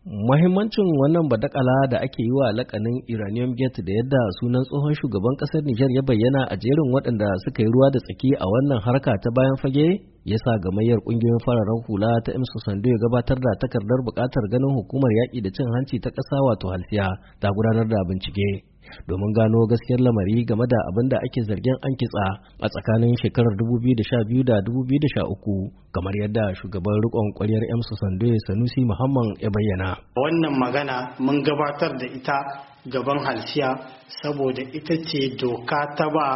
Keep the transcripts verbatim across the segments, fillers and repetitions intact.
Muhimmancin wannan badakala da ake yi wa lakanin Iranium Gate da yadda sunan tsohon shugaban kasar Nijar ya bayyana a jerin waɗanda suka yi ruwa da tsaki a wannan harka ta bayan fage ya sa gamayyar ƙungiyoyin fararen hula ta Imsu Sando ya gabatar da takardar buƙatar ganin hukumar yaƙi da cin hanci ta ƙasa wato halsiya ta gudanar da bincike domin gano gaskiyar lamari game da abin da ake zargin an kitsa a tsakanin shekarar dubu biyu da sha biyu da dubu biyu da sha uku kamar yadda shugaban rikon kwaryar Imsu Sando Sanusi Muhammad ya bayyana. Wannan magana mun gabatar da ita gaban halsiya saboda ita ce doka ta ba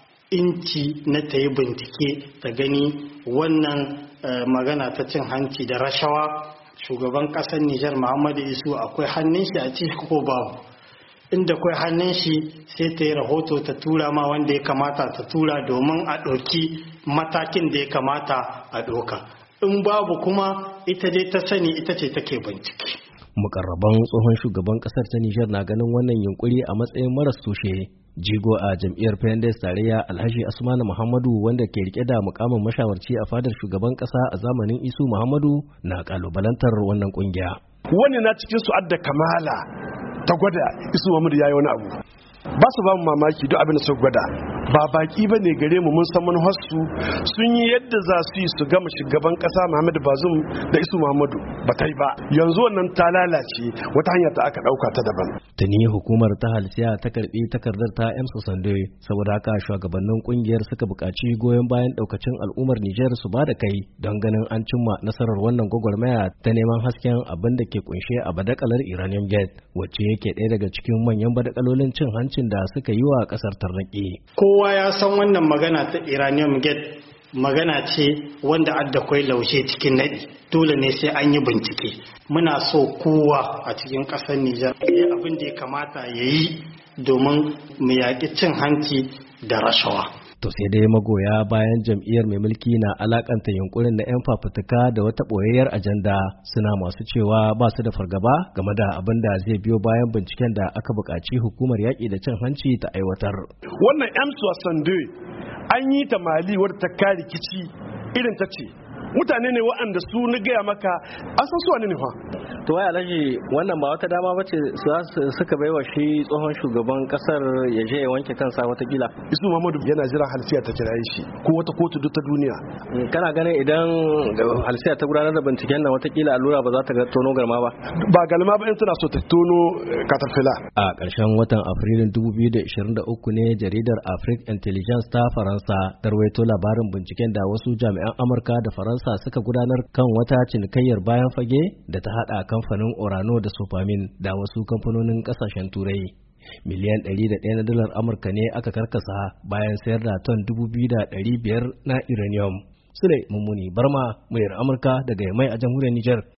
inci na ta yi bincike ta gani wannan magana ta cin hanci da rashawa shugaban ƙasar Nijar Muhammadu Isu akwai hannun shi a ciki ko babu. Inda kwai hannun shi sai ta yi rahoto ta tura ma wanda ya kamata ta tura domin a ɗauki matakin da ya kamata a ɗauka. In babu kuma ita dai ta sani ita ce take bincike. Mukarraban tsohon shugaban kasar ta Nijar na ganin wannan yunkuri a matsayin maras tushe. Jigo a jam'iyyar P N D S tarayya Alhaji Asmanu Muhammadu wanda ke rike da mukamin mashawarci a fadar shugaban kasa a zamanin Isu Muhammadu na kalubalantar wannan kungiya. Wani na cikin su adda kamala ta gwada Isu Muhammadu yayi wani abu. Ba su ba mu mamaki duk abin da su gwada. Ba baki ba ne gare mu mun san manufarsu sun yi yadda za su yi su gama shugaban kasa Muhammadu Bazum da Isu Muhammadu ba ta yi ba. Yanzu wannan ta lalace wata hanya ta aka dauka ta daban. Tuni hukumar ta halsiya ta karbi takardar ta Imsu Sando saboda haka shugabannin kungiyar suka buƙaci goyon bayan daukacin al'ummar Nijar su ba da kai don ganin an cimma nasarar wannan gwagwarmaya ta neman hasken abin da ke kunshe a badakalar Iranium Gate wacce yake ɗaya daga cikin manyan badakalolin cin hancin da suka yi wa kasar tarnaƙi. Kowa ya san wannan magana ta Iranium Gate magana ce wanda adda kwai laushe cikin naɗi dole ne sai an yi bincike. Muna so kowa a cikin ƙasar Nijar ya abin da ya kamata ya yi domin mu yaƙi cin hanci da rashawa. To sai dai magoya bayan jam'iyyar mai mulki na alakanta yunkurin na 'yan fafutuka da wata ɓoyayyar ajanda suna masu cewa ba su da fargaba game da abin da zai biyo bayan binciken da aka buƙaci hukumar yaƙi da cin hanci ta aiwatar. Wannan Imsu Sando an yi ta Mali wadda ta kare rikici irin ta ce mutane ne waɗanda su na gaya maka an san su wani ne fa. To wai Alhaji wannan ba wata dama bace suka baiwa shi tsohon shugaban kasar ya je ya wanke kansa watakila. Isu Muhammadu yana jira halsiya ta kiraye shi ko wata kotu duk ta duniya. Kana ganin idan halsiya ta gudanar da binciken nan watakila allura ba za ta tono garma ba. Ba galma ba in tana so ta tono katafila. A ƙarshen watan Afrilun dubu biyu da ishirin da uku ne jaridar Afrique Intelligence ta Faransa ta rawaito labarin binciken da wasu jami'an Amurka da Faransa suka gudanar kan wata cinikayyar bayan fage da ta hada kamfanin Orano da Sofamin da wasu kamfanonin kasashen Turai. Miliyan ɗari da ɗaya na dalar Amurka ne aka karkasa bayan sayar da ton dubu biyu da ɗari biyar na uranium. Sule Mummuni Barma, muryar Amurka daga Yamai a jamhuriyar Nijar.